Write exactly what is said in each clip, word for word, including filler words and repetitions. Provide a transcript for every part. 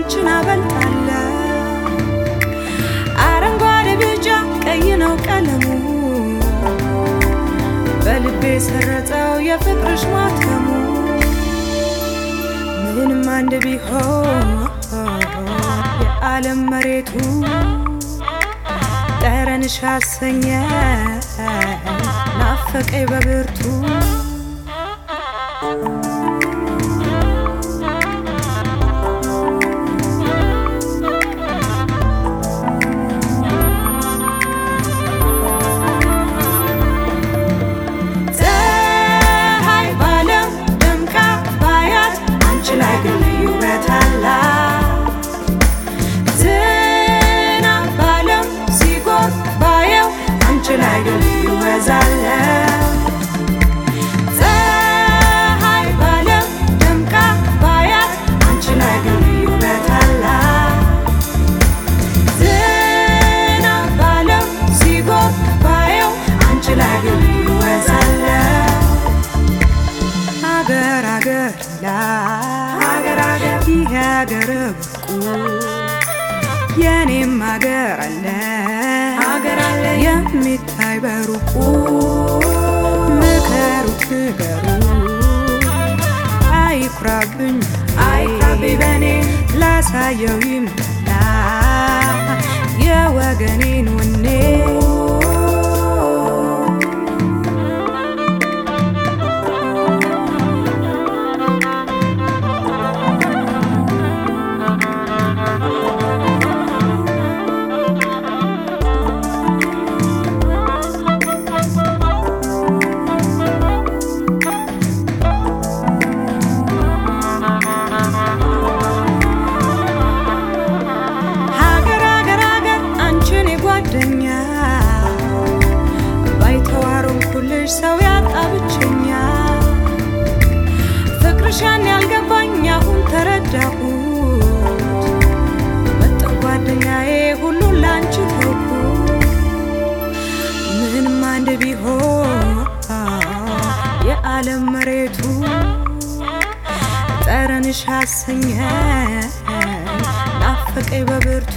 አንቺን አበልጣለሁ አረንጓዴ ቢጫ ቀይ ነው ቀለሙ በልቤ ሰረጸው የፍቅርሽ ማተሙ ምንም አንድ ቢሆን የዓለም መሬቱ ጠረንሽ አሰኘ ናፈቀኝ በብርቱ የኔም አገር አለ አገር አለ የሚታይ በሩቁ ምከሩት ንገሩ አይኩራብኝ አይኩራብኝ በኔ ላሳየው ይምጣ የወገኔን ወኔ ሰው ያጣ ብቸኛ ፍቅርሻን ያልገባኝ አሁን ተረዳሁት መጣው ጓደኛዬ ሁሉን ላንቺ ተውኩ ምንም አንድ ቢሆን የዓለም መሬቱ ጠረንሽ አሰኘ ናፈቀኝ በብርቱ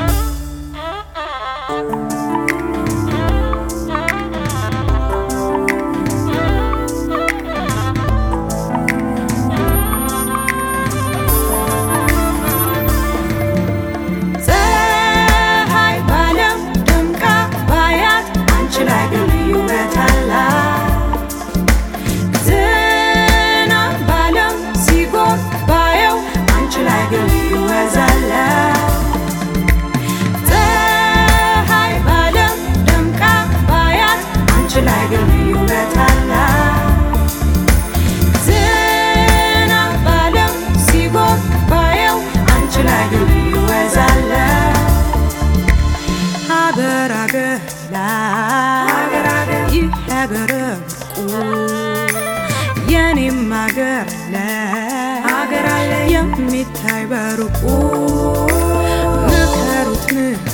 የኔም አገር አለ አገር አለ የሚታይ በሩቁ ምከሩት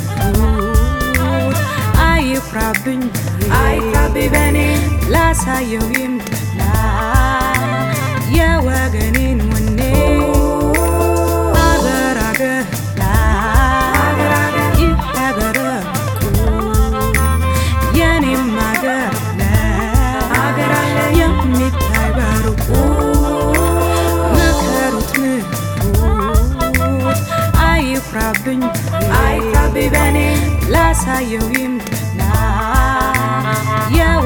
ንገሩት አይኩራብኝ አይኩራብኝ በኔ ላሳየው ይምጣ የወገኔን ወኔ አገር አገር አይኩራብኝ አይኩራብኝ በኔ ላሳየው ይምጣ